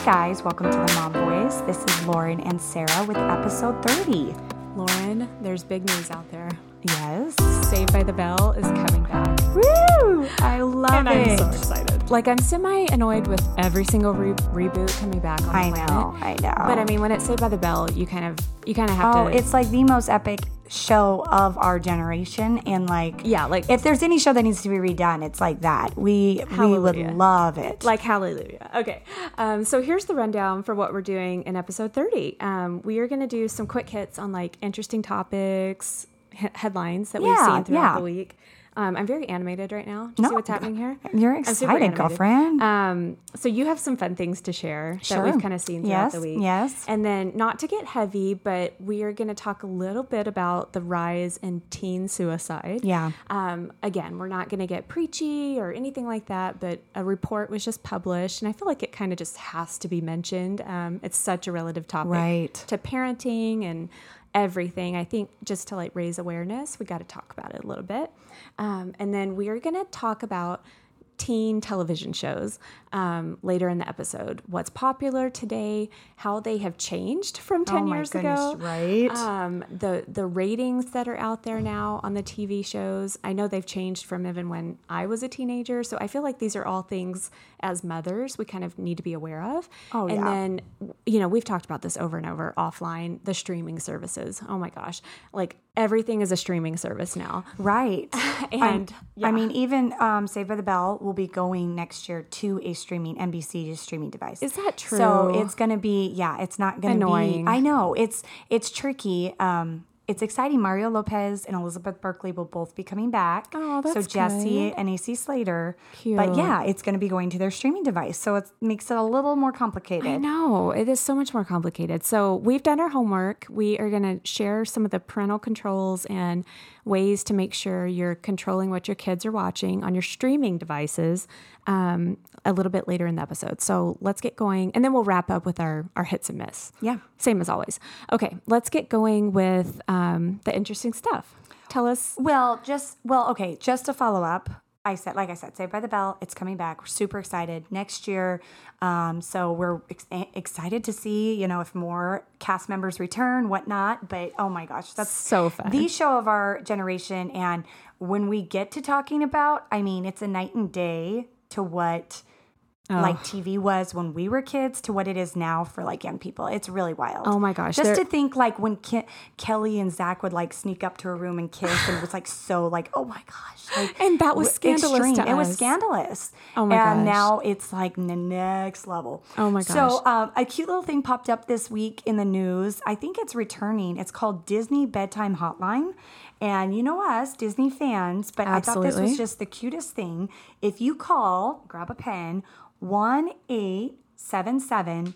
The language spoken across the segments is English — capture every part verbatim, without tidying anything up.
guys, welcome to the Mom Boys. This is Lauren and Sarah with episode thirty. Lauren, there's big news out there. Yes. Saved by the Bell is coming back. Woo! I love and it. I'm so excited. Like, I'm semi-annoyed with every single re- reboot coming back on the I planet. know, I know. But I mean, when it's Saved by the Bell, you kind of, you kind of have oh, to. it's like the most epic show of our generation, and like, yeah, like if there's any show that needs to be redone, it's like that. We Hallelujah. we would love it. Like hallelujah. Okay, um, so here's the rundown for what we're doing in episode thirty. Um, we are going to do some quick hits on like interesting topics, he- headlines that we've Yeah, seen throughout yeah. the week. Um, I'm very animated right now. Do you No, see what's happening here? You're I'm super excited, animated. girlfriend. Um, so you have some fun things to share Sure. that we've kind of seen throughout Yes, the week. yes. And then not to get heavy, but we are going to talk a little bit about the rise in teen suicide. Yeah. Um, again, we're not going to get preachy or anything like that, but a report was just published, and I feel like it kind of just has to be mentioned. Um, it's such a relative topic Right. to parenting and everything. I think just to like raise awareness, we got to talk about it a little bit. Um, and then we are going to talk about teen television shows um, later in the episode. What's popular today, how they have changed from ten Oh my years goodness, ago. right? Um, the the ratings that are out there now on the T V shows. I know they've changed from even when I was a teenager. So I feel like these are all things as mothers we kind of need to be aware of. Oh, and yeah. then, you know, we've talked about this over and over offline, the streaming services. Oh my gosh. Like everything is a streaming service now. Right. And I mean, even um, Saved by the Bell will be going next year to a streaming N B C streaming device. Is that true? So it's going to be, yeah, it's not going to be. Annoying. I know it's it's tricky. Um, it's exciting. Mario Lopez and Elizabeth Berkley will both be coming back. Oh, that's so Jesse good. and A C Slater. Cute. But yeah, it's going to be going to their streaming device, so it makes it a little more complicated. I know. It is so much more complicated. So we've done our homework. We are going to share some of the parental controls and ways to make sure you're controlling what your kids are watching on your streaming devices um, a little bit later in the episode. So let's get going. And then we'll wrap up with our, our hits and miss. Yeah. Same as always. Okay, let's get going with um, the interesting stuff. Tell us. Well, just well, okay. Just to follow up, I said, like I said, Saved by the Bell. It's coming back. We're super excited next year. Um, so we're ex- excited to see, you know, if more cast members return, whatnot. But oh my gosh, that's So fun. the show of our generation. And when we get to talking about, I mean, it's a night and day to what. Oh. Like T V was when we were kids to what it is now for like young people. It's really wild. Oh my gosh. Just They're- to think like when Ke- Kelly and Zach would like sneak up to a room and kiss and it was like so like, oh my gosh. Like, And that was w- scandalous extreme. to It was us. scandalous. Oh my And gosh. now it's like the next level. Oh my So um, a cute little thing popped up this week in the news. I think it's returning. It's called Disney Bedtime Hotline. And you know us, Disney fans, but I thought this Absolutely. was just the cutest thing. If you call, grab a pen, one eight seven seven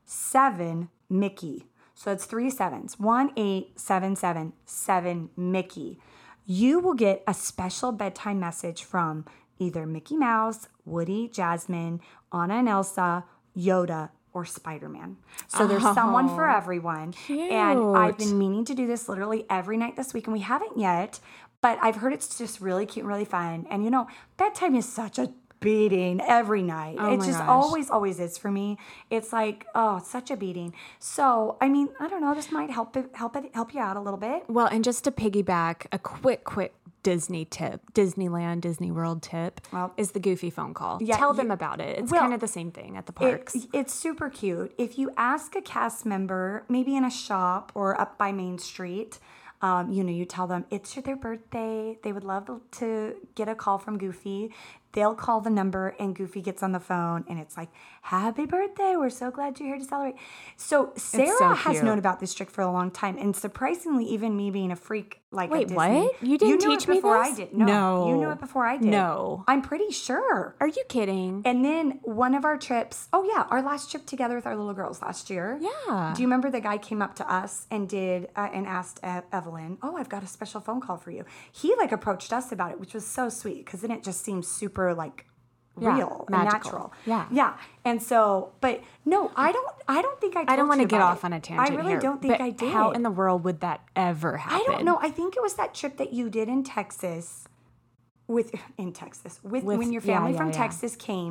seven Mickey. So it's three sevens. one eight seven seven seven Mickey. You will get a special bedtime message from either Mickey Mouse, Woody, Jasmine, Anna and Elsa, Yoda, or Spider-Man. So there's someone for everyone. And I've Cute. been meaning to do this literally every night this week, and we haven't yet. But I've heard it's just really cute and really fun. And you know, bedtime is such a beating every night. Oh it my just gosh. always, always is for me. It's like, oh, it's such a beating. So, I mean, I don't know. This might help it, help it, help you out a little bit. Well, and just to piggyback, a quick, quick Disney tip, Disneyland, Disney World tip, Well, is the Goofy phone call. yeah, Tell you- them about it. It's well, kind of the same thing at the It, parks. it's super cute. If you ask a cast member, maybe in a shop or up by Main Street, um, you know, you tell them it's their birthday. They would love to get a call from Goofy. They'll call the number and Goofy gets on the phone and it's like, happy birthday. We're so glad you're here to celebrate. So Sarah so has cute. known about this trick for a long time. And surprisingly, even me being a freak like Wait, a Disney, what? You didn't knew teach it me before this? I did. No, No. you knew it before I did. No. I'm pretty sure. Are you kidding? And then one of our trips, oh yeah, our last trip together with our little girls last year. Yeah. Do you remember the guy came up to us and did uh, and asked uh, Evelyn, "Oh, I've got a special phone call for you." He like approached us about it, which was so sweet because then it just seems super like Yeah, real and magical. natural. Yeah. yeah. And so, but no, I don't. I don't think I. Told I don't want to you get about off it. on a tangent I really here, don't think but I did. How in the world would that ever happen? I don't know. I think it was that trip that you did in Texas with in Texas with, With- when your yeah, family yeah, from yeah. Texas came.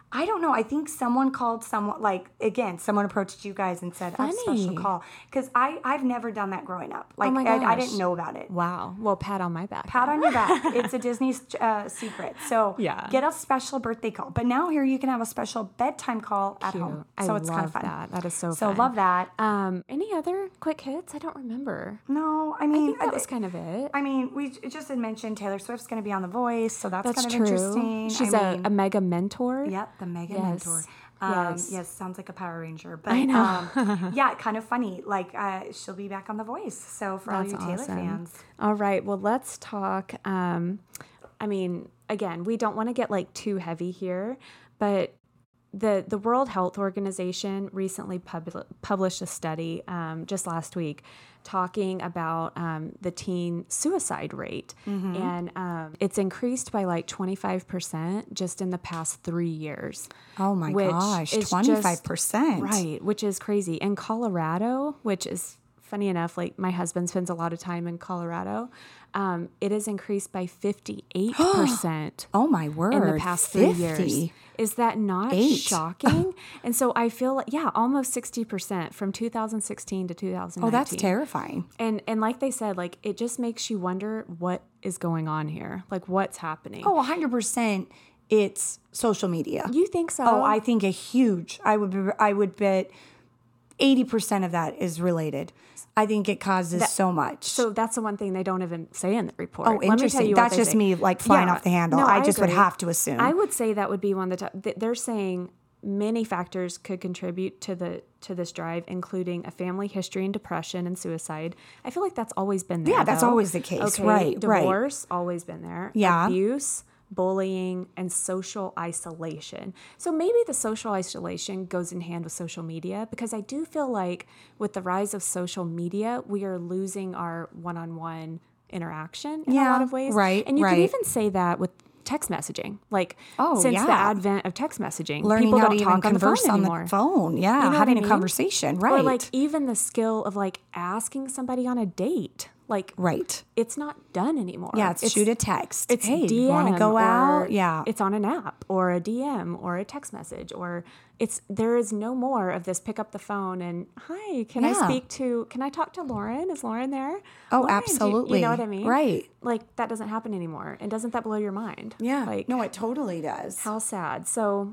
I don't know. I think someone called someone, like, again, someone approached you guys and said, I have a special Funny. call. Because I've never done that growing up. Like, Oh my I, I gosh. didn't know about it. Wow. Well, pat on my back. Pat on your back. It's a Disney uh, secret. So Yeah. get a special birthday call. But now here you can have a special bedtime call at Cute. home. I So it's love kind of fun. that. That is so, So fun. love that. Um, any other quick hits? I don't remember. No, I I mean, think that was kind of it. I mean, we j- just had mentioned Taylor Swift's going to be on The Voice, so that's, That's kind of true. interesting. She's I a, mean, a mega mentor. Yep, the mega Yes. mentor. Um, Yes. yes. sounds like a Power Ranger. But, I know. um, yeah, kind of funny. Like, uh, she'll be back on The Voice. So for That's all you Taylor awesome. fans. All right. Well, let's talk. Um, I mean, again, we don't want to get like too heavy here, but the the World Health Organization recently pub- published a study um, just last week talking about um, the teen suicide rate, Mm-hmm. and um, it's increased by like twenty-five percent just in the past three years. Oh my which gosh, is twenty-five percent. just- right, which is crazy. In Colorado, which is funny enough, like my husband spends a lot of time in Colorado, um, it has increased by fifty-eight percent. Oh my word. In the past three fifty. years. Is that not Eight. shocking? And so I feel like, yeah, almost sixty percent from two thousand sixteen to two thousand nineteen. Oh, that's terrifying. And and like they said, like it just makes you wonder what is going on here. Like what's happening. Oh, one hundred percent it's social media. You think so? Oh, I think a huge, I would, be- I would bet eighty percent of that is related. I think it causes so much. So that's the one thing they don't even say in the report. Oh, Let me tell interesting. you what That's they just say. me, like, flying off the handle. No, I just would agree. have to assume. I would say that would be one of the top. th- They're saying many factors could contribute to the to this drive, including a family history and depression and suicide. I feel like that's always been there. Yeah, that's though. always the case. Okay, Right, right. Divorce, always been there. Yeah. Abuse, bullying, and social isolation. So maybe the social isolation goes in hand with social media, because I do feel like with the rise of social media, we are losing our one-on-one interaction in a Yeah, lot of ways. right, And you right. can even say that with text messaging. Like Oh, since the yeah. advent of text messaging, Learning people how don't to talk even on the phone converse on anymore. the phone. Yeah, You know what having I a mean? conversation. Right. Or like even the skill of like asking somebody on a date. Like right. it's not done anymore. Yeah, it's, shoot a text. It's hey, D M. you want to go or out? Yeah. It's on an app or a D M or a text message, or it's there is no more of this pick up the phone and hi, can I Yeah. speak to can I talk to Lauren? Is Lauren there? Oh, Lauren, do you- absolutely. You know what I mean? Right. Like that doesn't happen anymore. And doesn't that blow your mind? Yeah. Like no, it totally does. how sad. So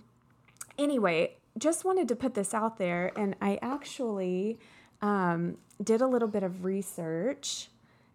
anyway, just wanted to put this out there, and I actually um, did a little bit of research,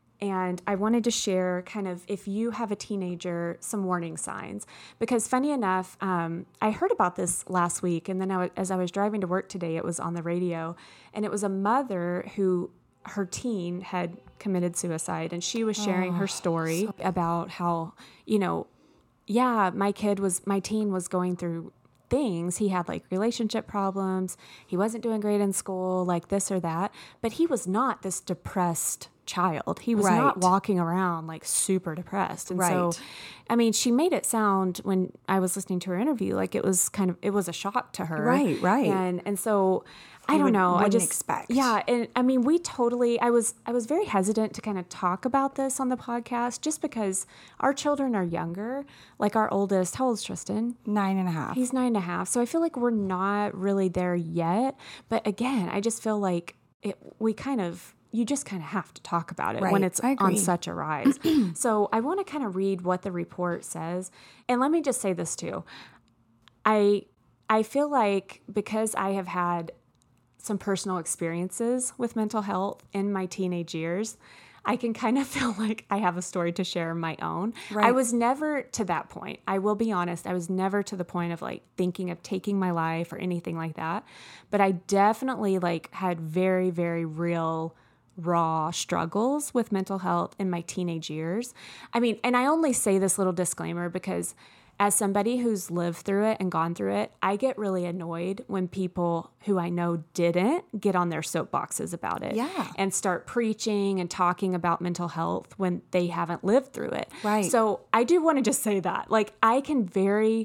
and I wanted to share kind of, if you have a teenager, some warning signs. Because funny enough, um, I heard about this last week, and then I w- as I was driving to work today, it was on the radio, and it was a mother who her teen had committed suicide, and she was sharing her story about how, you know, yeah, my kid was, my teen was going through things. He had like relationship problems. He wasn't doing great in school, like this or that. But he was not this depressed child. He was not Right. walking around like super depressed. And so, Right. I mean, she made it sound when I was listening to her interview, like it was kind of, it was a shock to her. Right, right. And, and so I don't would- know. I wouldn't just expect. Yeah. And I mean, we totally, I was, I was very hesitant to kind of talk about this on the podcast just because our children are younger. Like our oldest, how old's Tristan? Nine and a half. He's nine and a half. So I feel like we're not really there yet. But again, I just feel like it, we kind of, you just kind of have to talk about it when Right. it's I on agree. such a rise. So I want to kind of read what the report says. And let me just say this too. I I feel like because I have had some personal experiences with mental health in my teenage years, I can kind of feel like I have a story to share of my own. I Right. was never to that point. I will be honest. I was never to the point of like thinking of taking my life or anything like that. But I definitely like had very, very real raw struggles with mental health in my teenage years. I mean, and I only say this little disclaimer because as somebody who's lived through it and gone through it, I get really annoyed when people who I know didn't get on their soapboxes about it Yeah. and start preaching and talking about mental health when they haven't lived through it. Right. So I do want to just say that, like, I can very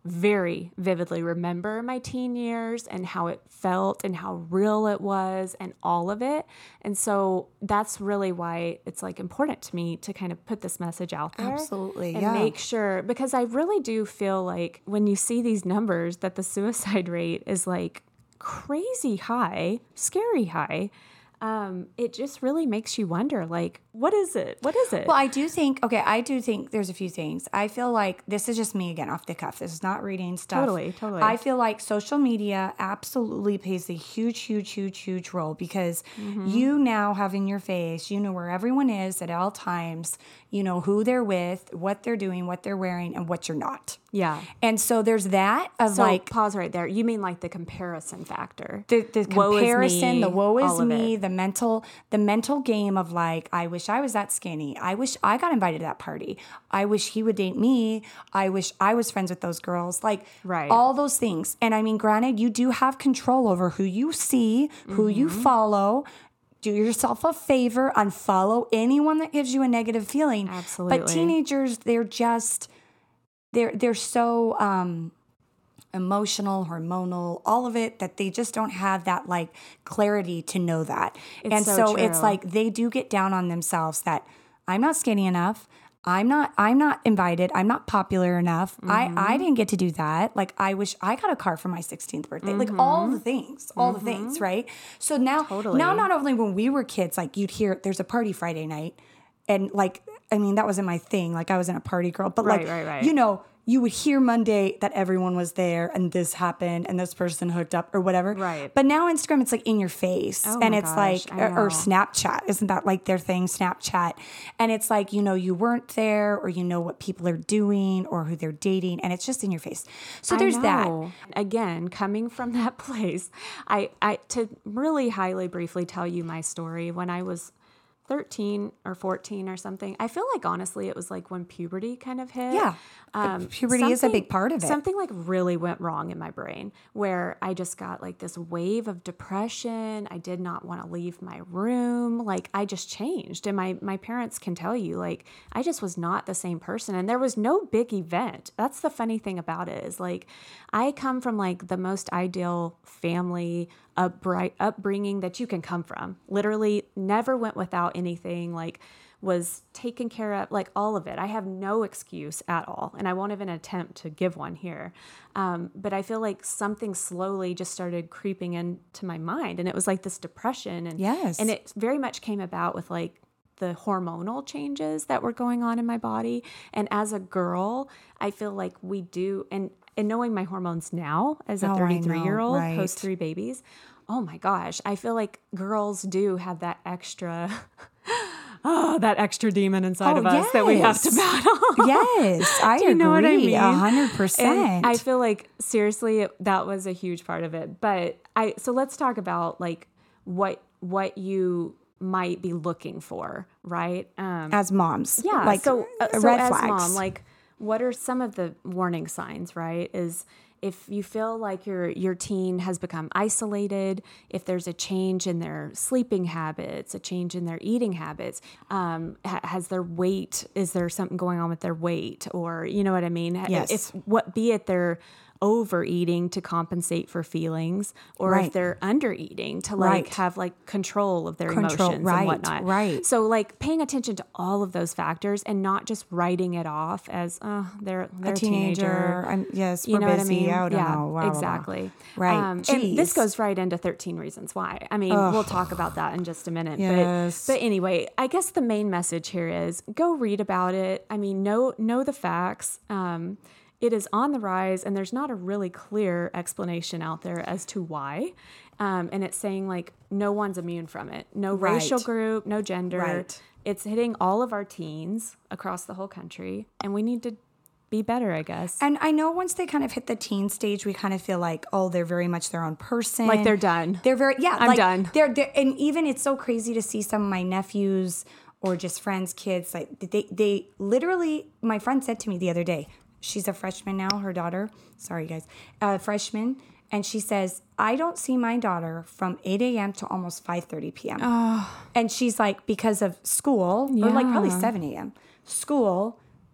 very vividly remember my teen years and how it felt and how real it was and all of it. And so that's really why it's like important to me to kind of put this message out there. Absolutely, and yeah. make sure, because I really do feel like when you see these numbers that the suicide rate is like crazy high, scary high. Um, it just really makes you wonder, like, what is it? What is it? Well, I do think, okay, I do think there's a few things. I feel like this is just me again off the cuff. This is not reading stuff. Totally, totally. I feel like social media absolutely plays a huge, huge, huge, huge role because mm-hmm. you now have in your face, you know where everyone is at all times, you know who they're with, what they're doing, what they're wearing, and what you're not. Yeah. And so there's that of so like. Pause right there. You mean like the comparison factor? The, the comparison, me, the woe is all me, of the mental, the mental game of like, I wish I was that skinny. I wish I got invited to that party. I wish he would date me. I wish I was friends with those girls. Like right. all those things. And I mean, granted, you do have control over who you see, who mm-hmm. you follow. Do yourself a favor, unfollow anyone that gives you a negative feeling. Absolutely. But teenagers, they're just, they're they're so um, emotional, hormonal, all of it, that they just don't have that like clarity to know that. It's and so, so true. it's like they do get down on themselves that I'm not skinny enough. I'm not I'm not invited. I'm not popular enough. Mm-hmm. I, I didn't get to do that. Like I wish I got a car for my sixteenth birthday. Mm-hmm. Like all the things, all mm-hmm. the things, right? So now totally. now not only when we were kids, like you'd hear there's a party Friday night. And like, I mean, that wasn't my thing. Like I wasn't a party girl, but right, like, right, right. you know, you would hear Monday that everyone was there and this happened and this person hooked up or whatever. Right. But now Instagram, it's like in your face. Oh and my it's gosh, like, or, or Snapchat. Isn't that like their thing, Snapchat? And it's like, you know, you weren't there or you know what people are doing or who they're dating. And it's just in your face. So there's that. Again, coming from that place, I, I to really highly briefly tell you my story when I was thirteen or fourteen or something. I feel like honestly it was like when puberty kind of hit. Yeah. Um, puberty is a big part of it. Something like really went wrong in my brain where I just got like this wave of depression. I did not want to leave my room. Like I just changed. And my, my parents can tell you, like, I just was not the same person. And there was no big event. That's the funny thing about it is like, I come from like the most ideal family upright upbringing that you can come from. Literally never went without anything, like was taken care of, like all of it. I have no excuse at all. And I won't even attempt to give one here. Um, but I feel like something slowly just started creeping into my mind. And it was like this depression. And, yes. and it very much came about with like the hormonal changes that were going on in my body. And as a girl, I feel like we do, and And knowing my hormones now as a oh, thirty-three-year-old right. post three babies, oh my gosh, I feel like girls do have that extra, oh, that extra demon inside oh, of us yes. that we have to battle. Yes, I do you agree. know what I mean? A hundred percent. I feel like seriously, it, that was a huge part of it. But I, so let's talk about like what what you might be looking for, right? Um, as moms, yeah. like so, uh, so red as flags. mom, like. What are some of the warning signs, right? Is if you feel like your your teen has become isolated, if there's a change in their sleeping habits, a change in their eating habits, um, ha- has their weight, is there something going on with their weight? Or, you know what I mean? Yes. If what, be it they're overeating to compensate for feelings, or right. if they're undereating to like right. have like control of their Control, emotions right, and whatnot. Right. So like paying attention to all of those factors and not just writing it off as oh they're they're a a teenager. teenager. I'm, yes, You we're know what I busy. mean? I don't yeah, know. Blah, blah, exactly. Blah. Right. Um, and this Jeez. goes right into thirteen Reasons Why. I mean, Ugh. we'll talk about that in just a minute. Yes. But but anyway, I guess the main message here is go read about it. I mean, know know the facts. Um, It is on the rise, and there's not a really clear explanation out there as to why. Um, and it's saying, like, no one's immune from it. No Right. racial group, no gender. Right. It's hitting all of our teens across the whole country, and we need to be better, I guess. And I know once they kind of hit the teen stage, we kind of feel like, oh, they're very much their own person. Like they're done. They're very, yeah. I'm like done. They're, they're, and even it's so crazy to see some of my nephews or just friends' kids, like they, they literally, my friend said to me the other day, she's a freshman now, her daughter, sorry guys, a freshman. And she says, I don't see my daughter from eight a.m. to almost five thirty p.m. Oh. And she's like, because of school, Yeah. or like probably seven a.m. school,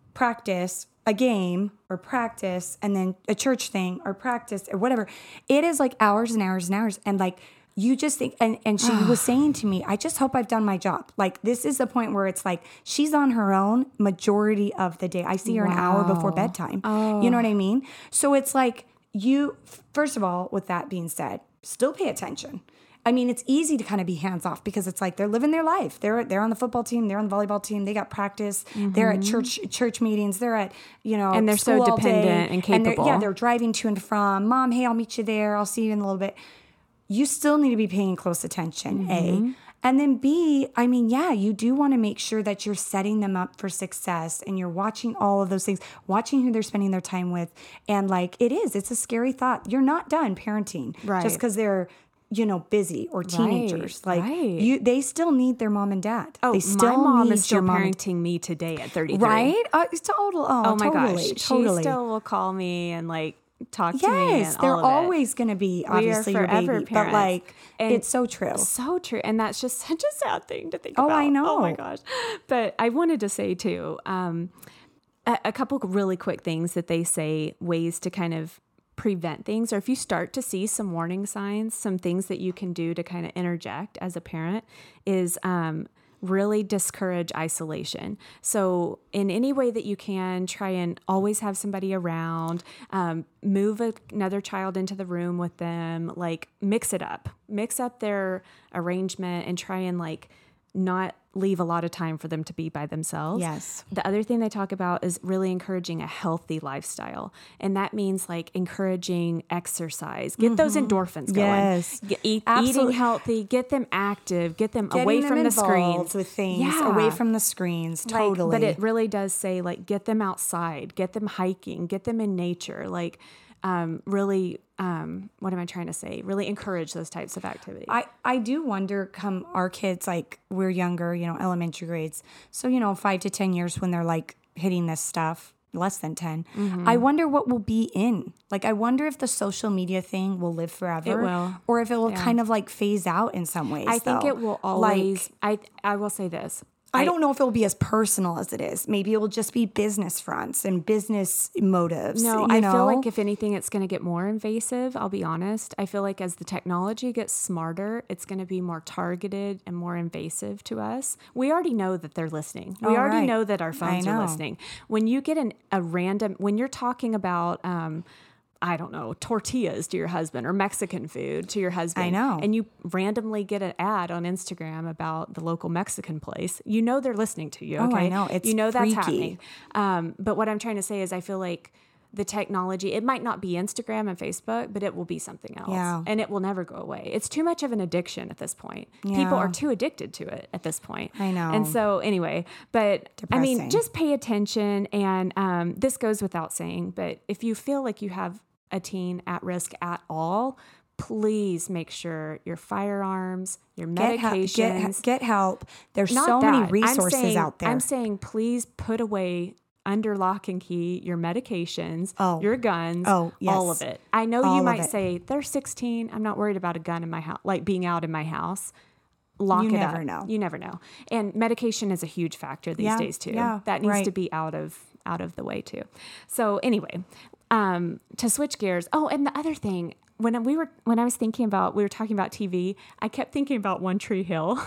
practice a game or practice and then a church thing or practice or whatever. It is like hours and hours and hours. And like, you just think, and, and she was saying to me, I just hope I've done my job. Like, this is the point where it's like, she's on her own majority of the day. I see her wow. an hour before bedtime. Oh. You know what I mean? So it's like, you, first of all, with that being said, still pay attention. I mean, it's easy to kind of be hands off because it's like they're living their life. They're they're on the football team. They're on the volleyball team. They got practice. Mm-hmm. They're at church church meetings. They're at, you know, and they're so dependent and capable. And they're, yeah, they're driving to and from. Mom, hey, I'll meet you there. I'll see you in a little bit. You still need to be paying close attention, mm-hmm. A. And then B, I mean, yeah, you do want to make sure that you're setting them up for success and you're watching all of those things, watching who they're spending their time with. And like, it is, it's a scary thought. You're not done parenting right. just because they're, you know, busy or teenagers. Right, like right. you, they still need their mom and dad. Oh, they still my mom need is still your parenting mom. me today at thirty-three. Right? Uh, it's total. Oh, oh my totally, gosh. Totally. She still will call me and like talk yes, to me. Yes, they're always going to be obviously your baby, parents. But like, and it's so true. So true. And that's just such a sad thing to think oh, about. Oh, I know. Oh my gosh. But I wanted to say too, um, a, a couple really quick things that they say, ways to kind of prevent things, or if you start to see some warning signs, some things that you can do to kind of interject as a parent is, um, really discourage isolation. So in any way that you can, try and always have somebody around, um, move a, another child into the room with them, like mix it up, mix up their arrangement and try and like not leave a lot of time for them to be by themselves. Yes. The other thing they talk about is really encouraging a healthy lifestyle. And that means like encouraging exercise, get mm-hmm. those endorphins going. Yes. Get, eat, eating healthy, get them active, get them Getting away them from the screens. With things, yeah. away from the screens. Totally. Like, but it really does say like, get them outside, get them hiking, get them in nature. Like, um, really, um, what am I trying to say? Really encourage those types of activities. I, I do wonder, come our kids, like we're younger, you know, elementary grades. So, you know, five to ten years when they're like hitting this stuff, less than ten. Mm-hmm. I wonder what will be in. Like, I wonder if the social media thing will live forever. It will. Or if it will yeah. kind of like phase out in some ways. I think though. it will always, like, I, I will say this. I don't know if it'll be as personal as it is. Maybe it will just be business fronts and business motives. No, you I know? feel like if anything, it's going to get more invasive. I'll be honest. I feel like as the technology gets smarter, it's going to be more targeted and more invasive to us. We already know that they're listening. We oh, already right. know that our phones are listening. When you get an, a random, when you're talking about, um, I don't know, tortillas to your husband or Mexican food to your husband. I know. And you randomly get an ad on Instagram about the local Mexican place. You know they're listening to you, okay? Oh, I know. It's You know freaky. that's happening. Um, but what I'm trying to say is I feel like the technology, it might not be Instagram and Facebook, but it will be something else. Yeah. And it will never go away. It's too much of an addiction at this point. Yeah. People are too addicted to it at this point. I know. And so anyway, but Depressing. I mean, just pay attention. And um, this goes without saying, but if you feel like you have a teen at risk at all, please make sure your firearms, your medications. Get, ha- get, get help. There's Not so that. many resources I'm saying, out there. I'm saying please put away under lock and key your medications, oh. your guns, oh, yes. all of it. I know all you might say, they're sixteen. I'm not worried about a gun in my house, like being out in my house. Lock you it never up. know. You never know. And medication is a huge factor these yeah, days too. Yeah, that needs right. to be out of out of the way too. So anyway, um, to switch gears. Oh, and the other thing, when we were when I was thinking about we were talking about T V, I kept thinking about One Tree Hill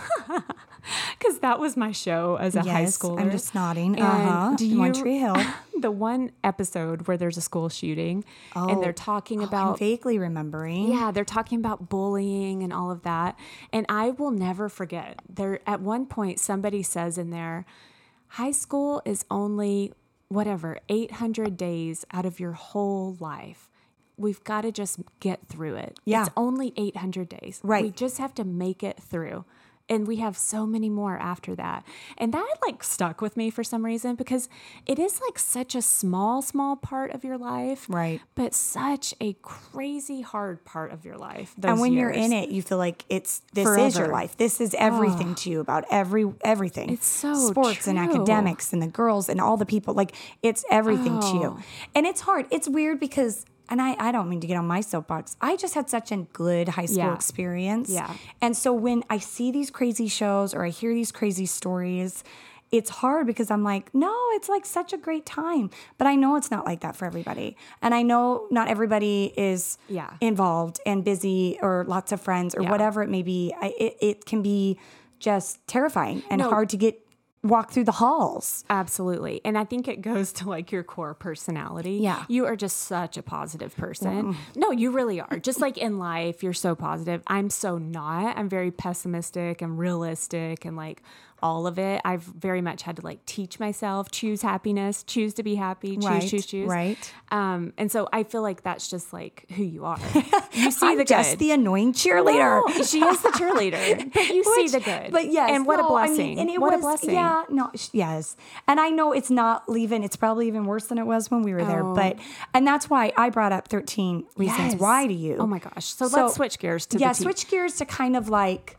because that was my show as a yes, high schooler. I'm just nodding. Uh huh. One Tree Hill. The one episode where there's a school shooting oh, and they're talking oh, about I'm vaguely remembering. Yeah, they're talking about bullying and all of that. And I will never forget. There at one point somebody says in there, high school is only whatever, eight hundred days out of your whole life. We've got to just get through it. Yeah. It's only eight hundred days. Right. We just have to make it through. And we have so many more after that. And that like stuck with me for some reason because it is like such a small, small part of your life. Right. But such a crazy hard part of your life. Those and when years. you're in it, you feel like it's this Forever. is your life. This is everything oh. to you about every everything. It's so sports true. and academics and the girls and all the people. Like it's everything oh. to you. And it's hard. It's weird because and I, I don't mean to get on my soapbox. I just had such a good high school yeah. experience. Yeah. And so when I see these crazy shows or I hear these crazy stories, it's hard because I'm like, no, it's like such a great time. But I know it's not like that for everybody. And I know not everybody is Yeah. involved and busy or lots of friends or Yeah. whatever it may be. I, it, it can be just terrifying and No. hard to get walk through the halls. Absolutely. And I think it goes to like your core personality. Yeah. You are just such a positive person. No, you really are. Just like in life, you're so positive. I'm so not. I'm very pessimistic and realistic and like all of it. I've very much had to like teach myself, choose happiness, choose to be happy, choose, Right, choose, choose. right. Um, and so I feel like that's just like who you are. You see I'm the just good. the annoying cheerleader. No, she is the cheerleader, but you Which- see the good. But yes, and what no, a blessing! I mean, and it what was, a blessing! Yeah, no, sh- yes, and I know it's not even. It's probably even worse than it was when we were there. Oh. But and that's why I brought up thirteen reasons Yes. why to you. Oh my gosh! So, So, let's switch gears to yeah, the tea. switch gears to kind of like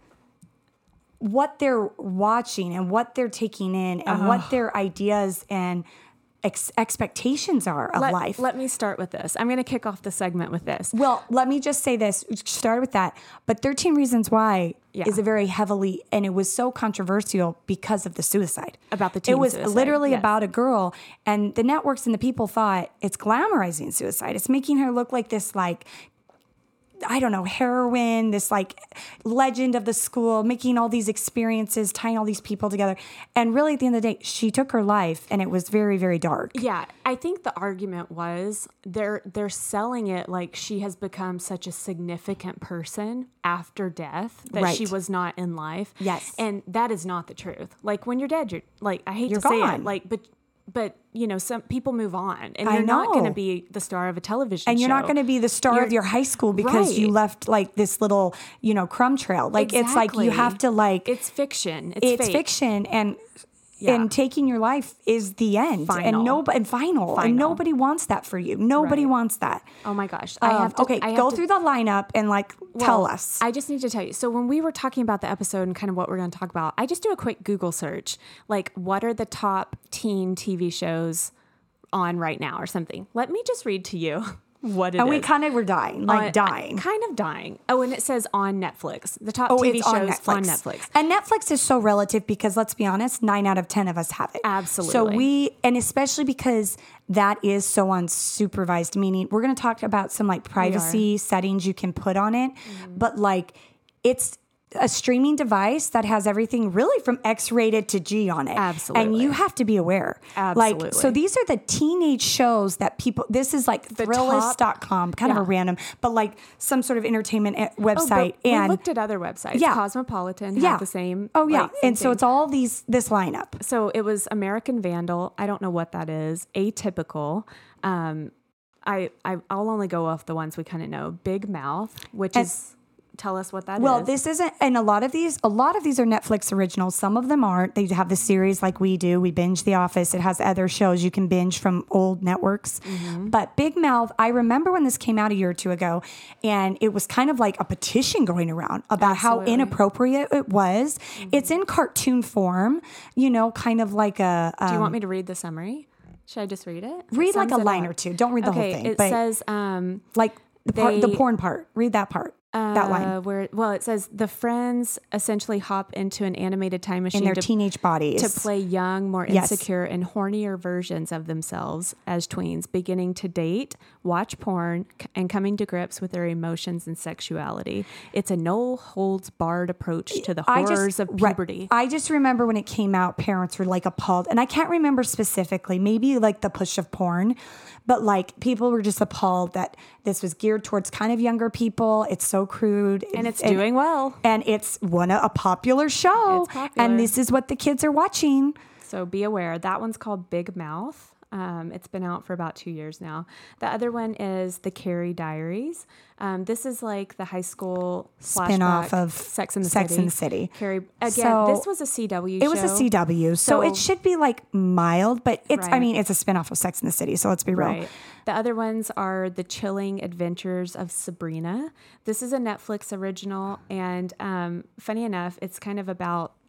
what they're watching and what they're taking in and what their ideas and ex- expectations are of let, life. Let me start with this. I'm going to kick off the segment with this. Well, let me just say this. Start with that. But thirteen Reasons Why Yeah. is a very heavily, and it was so controversial because of the suicide. About the teen It was suicide, literally yes. about a girl, and the networks and the people thought it's glamorizing suicide. It's making her look like this, like, I don't know, heroine, this like legend of the school, making all these experiences, tying all these people together. And really, at the end of the day, she took her life, and it was very, very dark. Yeah, I think the argument was they're they're selling it like she has become such a significant person after death that Right. she was not in life. Yes. And that is not the truth. Like when you're dead, you're like I hate You're to say gone. it, like but but you know some people move on, and I you're not going to know. be the star of a television And you're not show. going to be the star You're- of your high school because you Right. left like this little, you know, crumb trail. Like it's like you Exactly. have to like It's fiction. It's, it's fake. fiction and Yeah. and taking your life is the end. Final. And no and final. Final. And nobody wants that for you. Nobody Right. wants that. Oh my gosh! I Um, have to. okay, I have go to- through the lineup and like tell Well, us. I just need to tell you. So when we were talking about the episode and kind of what we're going to talk about, I just do a quick Google search, like what are the top teen T V shows on right now or something. Let me just read to you what it and we is. kind of were dying, like On- dying. Kind of dying. Oh, and it says on Netflix. The top Oh, T V it's shows on Netflix. on Netflix. And Netflix is so relative because let's be honest, nine out of ten of us have it. Absolutely. So we, and especially because that is so unsupervised, meaning we're going to talk about some like privacy settings you can put on it, Mm-hmm. but like it's a streaming device that has everything really from X rated to G on it. Absolutely. And you have to be aware. Like, so Absolutely. these are the teenage shows that people, this is like The Thrillist dot com, kind of a Yeah. random, but like some sort of entertainment eh, Oh, website. but and we looked at other websites. Yeah. Cosmopolitan yeah. had the same. Oh yeah. like, same And so thing. it's all these this lineup. So it was American Vandal. I don't know what that is. Atypical. Um, I, I I'll only go off the ones we kind of know. Big Mouth, which And- is tell us what that is. Well, this isn't, and a lot of these, a lot of these are Netflix originals. Some of them aren't. They have the series like we do. We binge The Office. It has other shows you can binge from old networks. Mm-hmm. But Big Mouth, I remember when this came out a year or two ago, and it was kind of like a petition going around about how Absolutely. inappropriate it was. It's in cartoon form, you know, kind of like a. Um, Do you want me to read the summary? Should I just read it? It read like a sums it line up. or two? Don't read the okay, whole thing. It but says um, like the part, the they- porn part. Read that part. that line. uh, where well, it says the friends essentially hop into an animated time machine In their to, teenage bodies. to play young, more Yes. insecure, and hornier versions of themselves as tweens, beginning to date, watch porn, c- and coming to grips with their emotions and sexuality. It's a no holds barred approach to the I horrors just, of right. puberty. I just remember when it came out, parents were like appalled. And I can't remember specifically, maybe like the push of porn, but like people were just appalled that this was geared towards kind of younger people. It's so crude. And it's doing well. And it's one a popular show. It's popular. And this is what the kids are watching. So be aware. That one's called Big Mouth. Um, it's been out for about two years now. The other one is The Carrie Diaries. Um, this is like the high school Spin-off flashback of Sex and the Sex City. and the City. Carrie again. So- this was a C W. It was a show. C W, so, So- it should be like mild, but it's, I Right. mean, it's a spinoff of Sex and the City, so let's be real. Right. The other ones are The Chilling Adventures of Sabrina. This is a Netflix original, and um, funny enough, it's kind of about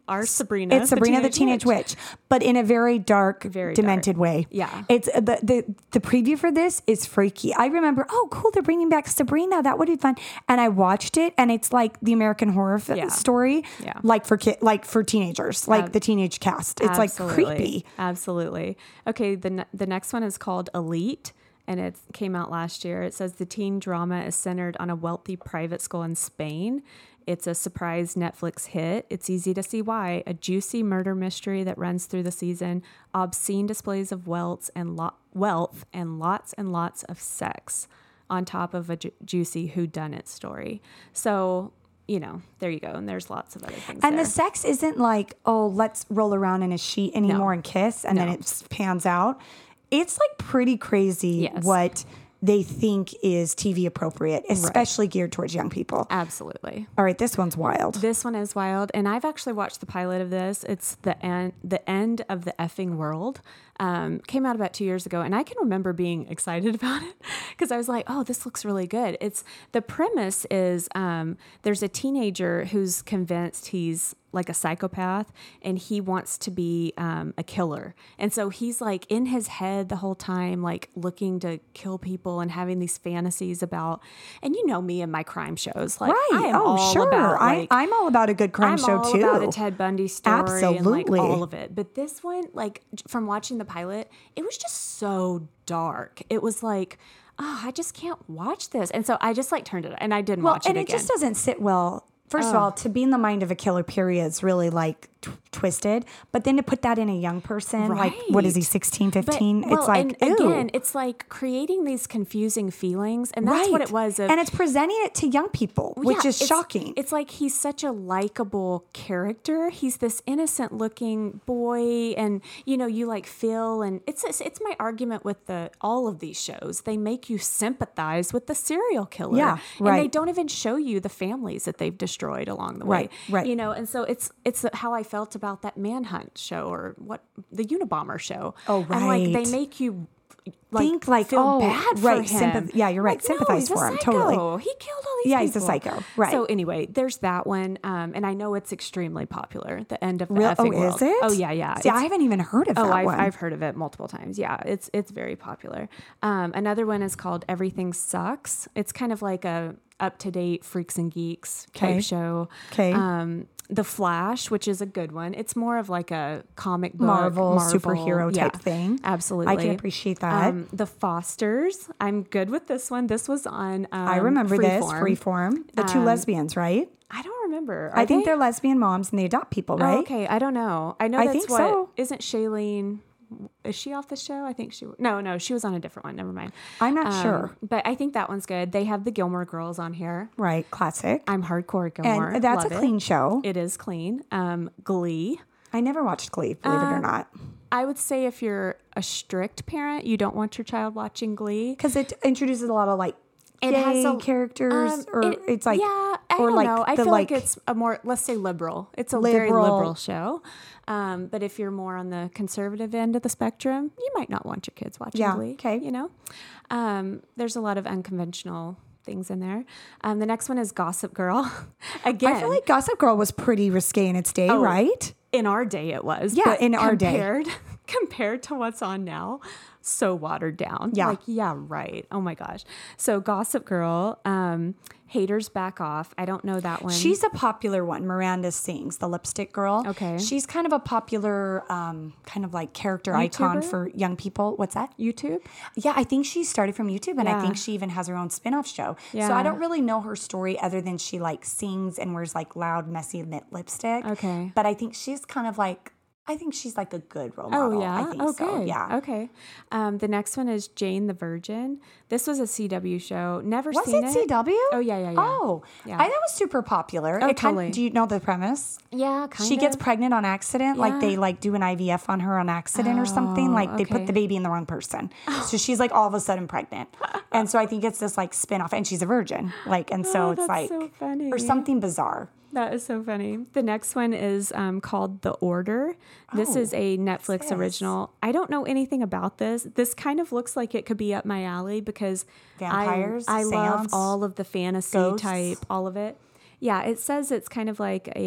our Sabrina. It's Sabrina the Teenage, the Teenage Witch. Witch, but in a very dark, very demented dark. way. Yeah. It's the, the the preview for this is freaky. I remember, oh, cool, they're bringing back Sabrina. That would be fun. And I watched it, and it's like the American Horror f- yeah. story, yeah. like for ki- like for teenagers, like uh, the teenage cast. It's absolutely. like creepy. Absolutely. Okay, the ne- the next one is called Elite. And it came out last year. It says the teen drama is centered on a wealthy private school in Spain. It's a surprise Netflix hit. It's easy to see why. A juicy murder mystery that runs through the season, obscene displays of wealth and lo- wealth and lots and lots of sex on top of a ju- juicy whodunit story. So, you know, there you go. And there's lots of other things And there. the sex isn't like, oh, let's roll around in a sheet anymore no. and kiss, and no. then it pans out. It's like pretty crazy yes. what they think is T V appropriate, especially right. geared towards young people. Absolutely. All right, this one's wild. This one is wild, and I've actually watched the pilot of this. It's the end, the end of the effing world. Um, came out about two years ago, and I can remember being excited about it because I was like, "Oh, this looks really good." It's the premise is um, there's a teenager who's convinced he's like a psychopath, and he wants to be um, a killer, and so he's like in his head the whole time, like looking to kill people and having these fantasies about. And you know me and my crime shows, like right? I am oh, all sure. about, like, I, I'm all about a good crime I'm show all too. About a Ted Bundy story, absolutely, and like all of it. But this one, like from watching the pilot, it was just so dark. It was like, oh, I just can't watch this. And so I just like turned it and I didn't well, watch it and it again. just doesn't sit well. First oh. of all, to be in the mind of a killer period is really like t- twisted. But then to put that in a young person, right. like what is he, sixteen, fifteen? But, well, it's like, and ew. Again, it's like creating these confusing feelings. And that's right. what it was. Of, and it's presenting it to young people, well, which yeah, is it's, shocking. It's like he's such a likable character. He's this innocent looking boy. And, you know, you like feel, and it's, it's, it's my argument with the all of these shows. They make you sympathize with the serial killer. Yeah, right. And they don't even show you the families that they've destroyed along the way. Right, right. You know, and so it's it's how I felt about that Manhunt show or what the Unabomber show. Oh, right. And like they make you like think like feel oh, bad for right, him. Sympath- yeah, you're right. Like, Sympathize no, for him, psycho. totally. He killed all these yeah, people. he's a psycho. Right. So anyway, there's that one, um, and I know it's extremely popular. The end of the Real? effing oh, world. is it? Oh yeah, yeah. See, I haven't even heard of oh, that I've, one. I've heard of it multiple times. Yeah, it's it's very popular. Um, another one is called Everything Sucks. It's kind of like a up to date Freaks and Geeks type okay. show. Okay. Um, The Flash, which is a good one. It's more of like a comic book, Marvel, Marvel superhero type yeah, thing. Absolutely. I can appreciate that. Um, the Fosters. I'm good with this one. This was on um, I remember this. Freeform. Freeform. The two Um, lesbians, right? I don't remember. Are I think they? they're lesbian moms and they adopt people, right? Oh, okay. I don't know. I know I that's think what. so. Isn't Shailene... Is she off the show? I think she... No, no. She was on a different one. Never mind. I'm not Um, sure. But I think that one's good. They have the Gilmore Girls on here. Right. Classic. I'm hardcore Gilmore. And that's Love a clean it. show. It is clean. Um, Glee. I never watched Glee, believe it or Um, not. I would say if you're a strict parent, you don't want your child watching Glee. Because it introduces a lot of like It gay has a- characters, Um, or it- it's like, yeah, I or don't like know. I the feel like, like it's a more, let's say liberal. It's a very Liberal. liberal show. Um, but if you're more on the conservative end of the spectrum, you might not want your kids watching Yeah, Glee. okay. You know, um, there's a lot of unconventional things in there. Um, the next one is Gossip Girl. Again, I feel like Gossip Girl was pretty risque in its day, Oh, right? in our day it was. Yeah, but in our day. compared, compared to what's on now, so watered down. Yeah. Like, yeah, right. Oh my gosh. So Gossip Girl, um, Haters Back Off. I don't know that one. She's a popular one. Miranda Sings, the lipstick girl. Okay. She's kind of a popular, um, kind of like character icon YouTuber? for young people. What's that? YouTube. Yeah, I think she started from YouTube, and I Yeah. think she even has her own spin-off show. So Yeah. I don't really know her story other than she like sings and wears like loud, messy lip- lipstick. Okay. But I think she's kind of like, I think she's like a good role Oh model. yeah. I think oh so. good. Yeah. Okay. Um, the next one is Jane the Virgin. This was a C W show. Never Was seen it it. C W? Oh yeah, yeah, yeah. Oh, Yeah. I thought it was super popular. Oh, It kind- totally. do you know the premise? Yeah, kind She of. gets pregnant on accident. Like Yeah. they like do an I V F on her on accident or something. Oh, Like they okay. put the baby in the wrong person. So she's like all of a sudden pregnant. And so I think it's this like spin-off, and she's a virgin. Like, and so Oh, it's that's like, so funny. or something bizarre. That is so funny. The next one is um, called The Order. This Oh, is a Netflix this? original. I don't know anything about this. This kind of looks like it could be up my alley because Vampires, I, I love seance, all of the fantasy ghosts. type, all of it. Yeah, it says it's kind of like a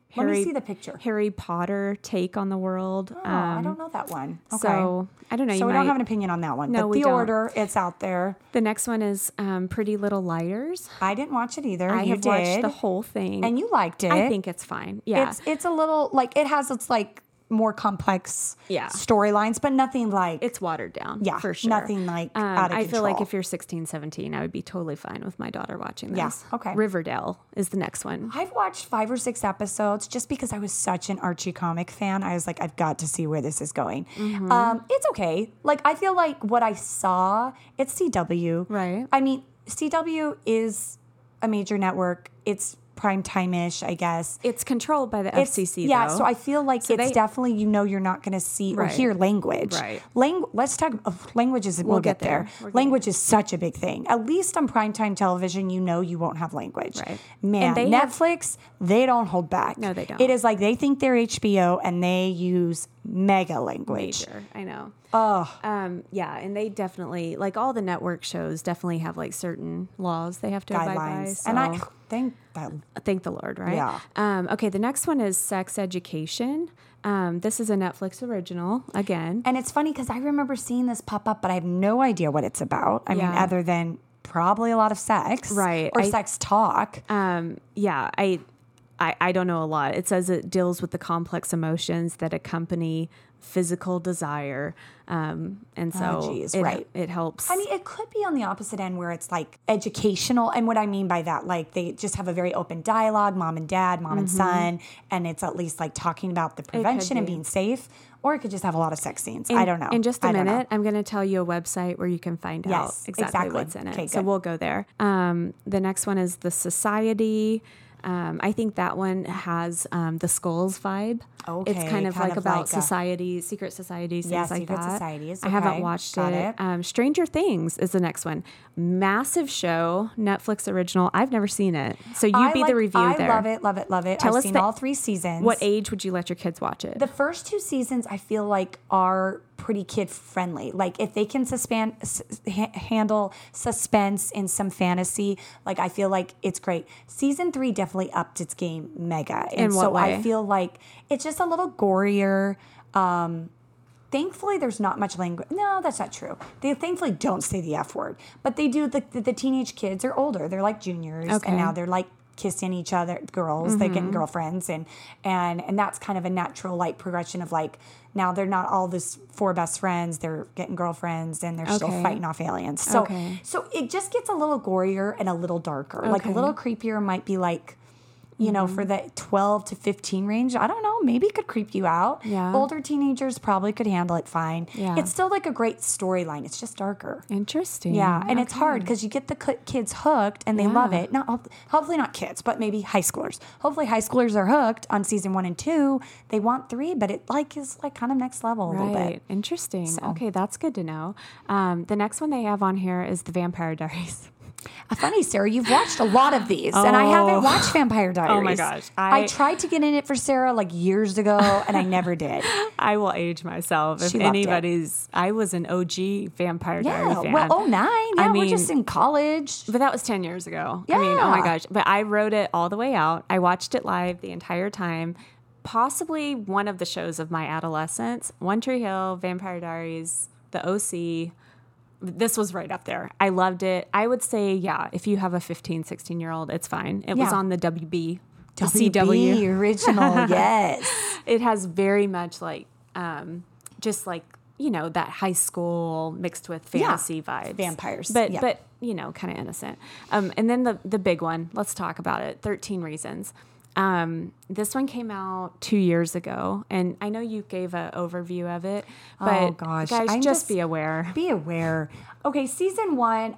Let Harry, me see the picture. Harry Potter take on the world. Oh, I don't know that one. Okay. So I don't know. So you we might, don't have an opinion on that one. No, but we the don't. order, it's out there. The next one is um, Pretty Little Liars. I didn't watch it either. I you have did. watched the whole thing. And you liked it. I think it's fine. Yeah. It's it's a little like it has its like more complex Yeah. storylines, but nothing like It's watered down. yeah, for sure. nothing like Um, out of I feel like control. if you're sixteen, seventeen, I would be totally fine with my daughter watching this. Yeah, okay. Riverdale is the next one. I've watched five or six episodes just because I was such an Archie comic fan. I was like, I've got to see where this is going. Mm-hmm. Um, it's okay. Like, I feel like what I saw, it's C W. Right. I mean, C W is a major network. It's prime time-ish, I guess. It's controlled by the It's- F C C, yeah, though. so I feel like So it's they- definitely, you know, you're not going to see or Right. hear language. Right. Lang- let's talk oh, languages. We'll, get, get there. there. We're Language is such a big thing. At least on primetime television, you know you won't have language. Right. Man, And they have- Netflix, they don't hold back. No, they don't. It is like they think they're H B O and they use mega language. Major, I know. Oh, Um, yeah, and they definitely, like all the network shows, definitely have like certain laws they have to abide by. guidelines. So And I think that thank the Lord, right? Yeah. Um, okay, the next one is Sex Education. Um, this is a Netflix original again. and it's funny because I remember seeing this pop up, but I have no idea what it's about. I mean, Yeah. other than probably a lot of sex. Right. Or I- sex talk. Um, yeah, I, I, I don't know a lot. It says it deals with the complex emotions that accompany physical desire, um, and so Oh, geez, it, right. it helps. I mean, it could be on the opposite end where it's like educational. And what I mean by that, like they just have a very open dialogue, mom and dad, mom and son, and it's at least like talking about the prevention and be. being safe. Or it could just have a lot of sex scenes. In, I don't know. In just a I don't know. minute, I'm going to tell you a website where you can find out Yes, exactly, exactly. what's in it. Okay, so good. we'll go there. Um, the next one is The Society. Um, I think that one has um, the Skulls vibe. Okay, It's kind of kind like of about like a- societies, secret societies, things Yeah, like secret that. societies. I haven't Okay, watched got it. it. Um, Stranger Things is the next one. Massive show, Netflix original. I've never seen it. So you I be like- the review I there. love it, love it, love it. Tell I've us seen the- all three seasons. What age would you let your kids watch it? The first two seasons, I feel like, are pretty kid friendly. Like if they can suspend, s- ha- handle suspense in some fantasy, like I feel like it's great. Season three definitely upped its game mega, and In what so way? I feel like it's just a little gorier. Um, Thankfully, there's not much language. No, that's not true. They thankfully don't say the F word, but they do. The, the, the teenage kids are older. They're like juniors, Okay. and now they're like kissing each other, girls. They're getting girlfriends, and and and that's kind of a natural like progression of like now they're not all this four best friends. They're getting girlfriends, and they're still Okay. fighting off aliens. So Okay. so it just gets a little gorier and a little darker. Like a Okay. little creepier might be like. You know, for the twelve to fifteen range, I don't know, maybe it could creep you out. Yeah. Older teenagers probably could handle it fine. Yeah. It's still like a great storyline. It's just darker. Interesting. Yeah, and it's Okay. hard because you get the ki- kids hooked and they love Yeah. it. Not hop- hopefully not kids, but maybe high schoolers. Hopefully high schoolers are hooked on season one and two. They want three, but it like is like kind of next level a little Right. bit. Interesting. Okay, that's good to know. Um, the next one they have on here is The Vampire Diaries. Uh, Funny, Sarah, you've watched a lot of these, and I haven't watched Vampire Diaries. Oh my gosh, I, I- tried to get in it for Sarah like years ago, and I never did. I will age myself. If She loved it. anybody's, I was an O G Vampire Diary Yeah, fan. well, oh nine. Yeah, I we're mean- just in college. But that was ten years ago. I mean, oh my Yeah. gosh. But I wrote it all the way out. I watched it live the entire time. Possibly one of the shows of my adolescence. One Tree Hill, Vampire Diaries, The O C. This was right up there. I loved it. I would say, yeah, if you have a fifteen, sixteen year old, it's fine. It was Yeah. on the W B, the W C W. B original, yes. It has very much like, um, just like, you know, that high school mixed with fantasy vibes. Vampires, But, yeah. but you know, kind of innocent. Um, and then the, the big one, let's talk about it. thirteen Reasons. Um, this one came out two years ago, and I know you gave an overview of it, but Oh, gosh. guys, I'm just, just- be aware. Be aware. Okay, season one,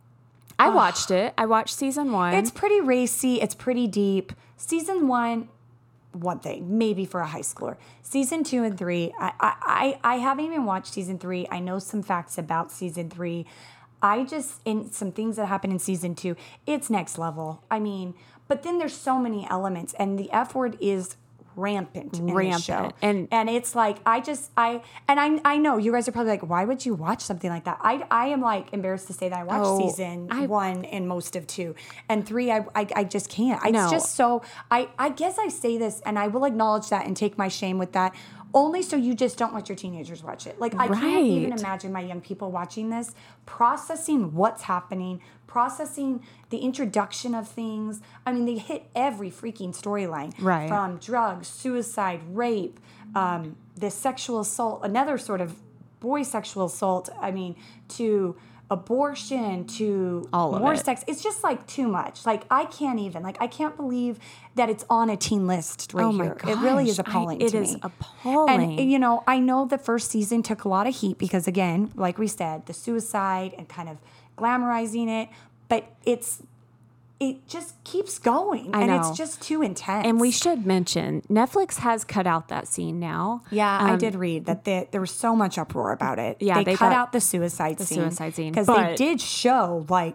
I watched it. I watched season one. it's pretty racy. It's pretty deep. Season one, one thing, maybe for a high schooler. Season two and three, I, I, I I haven't even watched season three. I know some facts about season three. I just, in some things that happen in season two, it's next level. I mean, but then there's so many elements, and the F word is rampant in Rampant. this show. And- and it's like, I just, I, and I I know you guys are probably like, why would you watch something like that? I, I am like embarrassed to say that I watched Oh, season I- one and most of two. And three, I, I, I just can't. It's No. just so, I, I guess I say this and I will acknowledge that and take my shame with that. Only so you just don't let your teenagers watch it. Like, I can't even Right. imagine my young people watching this, processing what's happening, processing the introduction of things. I mean, they hit every freaking storyline. Right. From drugs, suicide, rape, um, this sexual assault, another sort of boy sexual assault, I mean, to abortion, to All of more it. sex. It's just like too much. Like, I can't even, like, I can't believe that it's on a teen list right Oh my here. It really is gosh, I- appalling it to is me. appalling. And, you know, I know the first season took a lot of heat because, again, like we said, the suicide and kind of glamorizing it, but it's, it just keeps going. I and know. it's just too intense. And we should mention Netflix has cut out that scene now. Yeah, I Um, did read that they, there was so much uproar about it. Yeah, they, they cut got out the suicide the scene. suicide scene, Because they but- did show, like,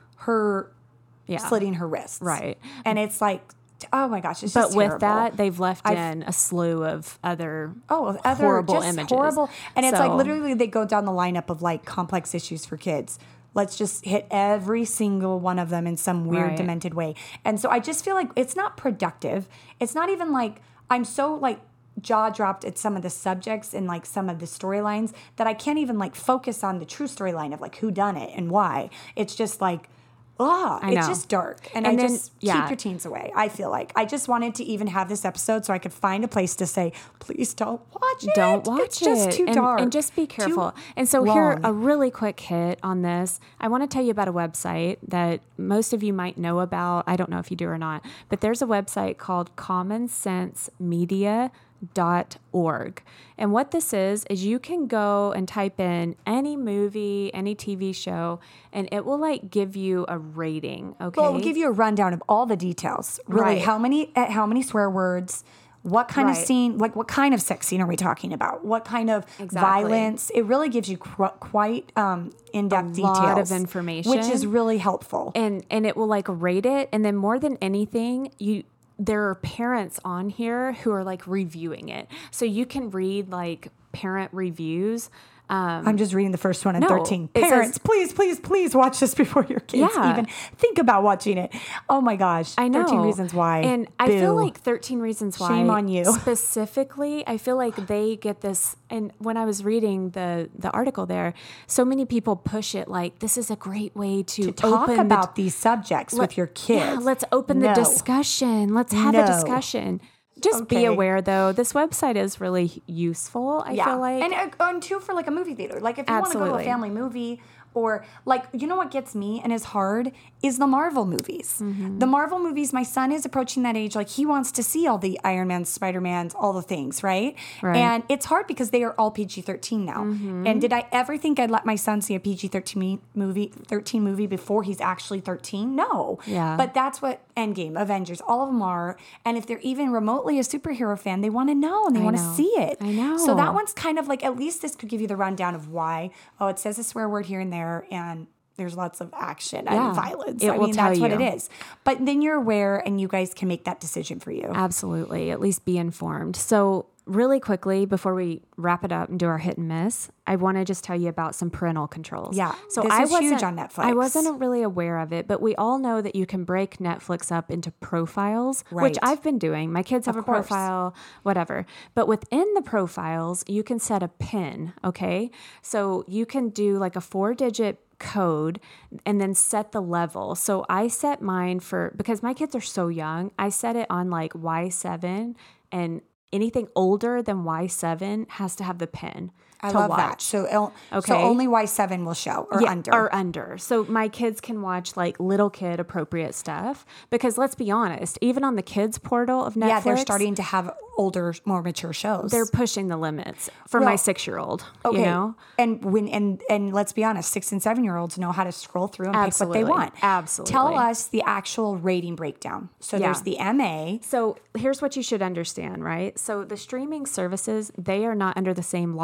her Yeah. slitting her wrists. Right. And it's like, oh my gosh, it's But just with terrible. that, they've left I've- in a slew of other Oh, other horrible just images. horrible, and it's like So- literally they go down the lineup of like complex issues for kids. Let's just hit every single one of them in some weird, Right. demented way. And so I just feel like it's not productive. It's not even like I'm so like jaw dropped at some of the subjects and like some of the storylines that I can't even like focus on the true storyline of like who done it and why. It's just like. Ah, I it's know. just dark. And, And I then- just yeah. keep your teens away. I feel like I just wanted to even have this episode so I could find a place to say, please don't watch it. Don't watch it's just it. too and, dark. and just be Too careful. And so here, long. a really quick hit on this. I want to tell you about a website that most of you might know about. I don't know if you do or not, but there's a website called common sense media dot org. And what this is, is you can go and type in any movie, any T V show, and it will like give you a rating. Okay. Well, it'll give you a rundown of all the details. Really, Right. how many uh, how many swear words, what kind of Right. scene, like what kind of sex scene are we talking about? What kind of Exactly. violence? It really gives you qu- quite um, in-depth details. lot of information. Which is really helpful. and and it will like rate it, and then more than anything, you there are parents on here who are like reviewing it, so you can read like parent reviews. Um, I'm just reading the first one at No, thirteen. it says- Parents, please, please, please watch this before your kids Yeah. even think about watching it. Oh my gosh. I know. thirteen Reasons Why. And I feel Boo. like thirteen Reasons Why. Shame on you. Specifically, I feel like they get this. And when I was reading the, the article there, so many people push it like this is a great way to, talk open about the, these subjects with your kids. Yeah, let's open the No. discussion. Let's have No. a discussion. Just be Okay. aware, though, this website is really useful, I feel like. and uh, and two for like a movie theater. Like if you want to go to a Absolutely. family movie, or like you know what gets me and is hard is the Marvel movies. Mm-hmm. The Marvel movies. My son is approaching that age. Like he wants to see all the Iron Man, Spider Mans, all the things, right? Right. And it's hard because they are all P G thirteen now. Mm-hmm. And did I ever think I'd let my son see a P G thirteen movie, thirteen movie before he's actually thirteen? No. Yeah. But that's what Endgame, Avengers, all of them are. And if they're even remotely a superhero fan, they want to know and they I want to know. see it. I know. So that one's kind of like, at least this could give you the rundown of why. Oh, it says a swear word here and there, and there's lots of action Yeah. and violence. It I will mean, tell that's what you. it is. But then you're aware, and you guys can make that decision for you. Absolutely. At least be informed. So, really quickly, before we wrap it up and do our hit and miss, I want to just tell you about some parental controls. Yeah, So this I is huge wasn't, on Netflix. I wasn't really aware of it, but we all know that you can break Netflix up into profiles, which Right. I've been doing. My kids have Of a course. profile, whatever. But within the profiles, you can set a PIN, okay? So you can do like a four digit code and then set the level. So I set mine for, because my kids are so young, I set it on like Y seven, and anything older than Y seven has to have the PIN. I to love watch. that. So, el- Okay. so only Y seven will show or Yeah, under. or under. So my kids can watch like little kid appropriate stuff, because let's be honest, even on the kids portal of Netflix, yeah, they're starting to have older, more mature shows. they're pushing the limits for my Well, six-year-old, Okay. you know? And when and and let's be honest, six and seven year olds know how to scroll through and Absolutely. pick what they want. Absolutely. Tell us the actual rating breakdown. So Yeah. there's the M A. So here's what you should understand, right? So the streaming services, they are not under the same laws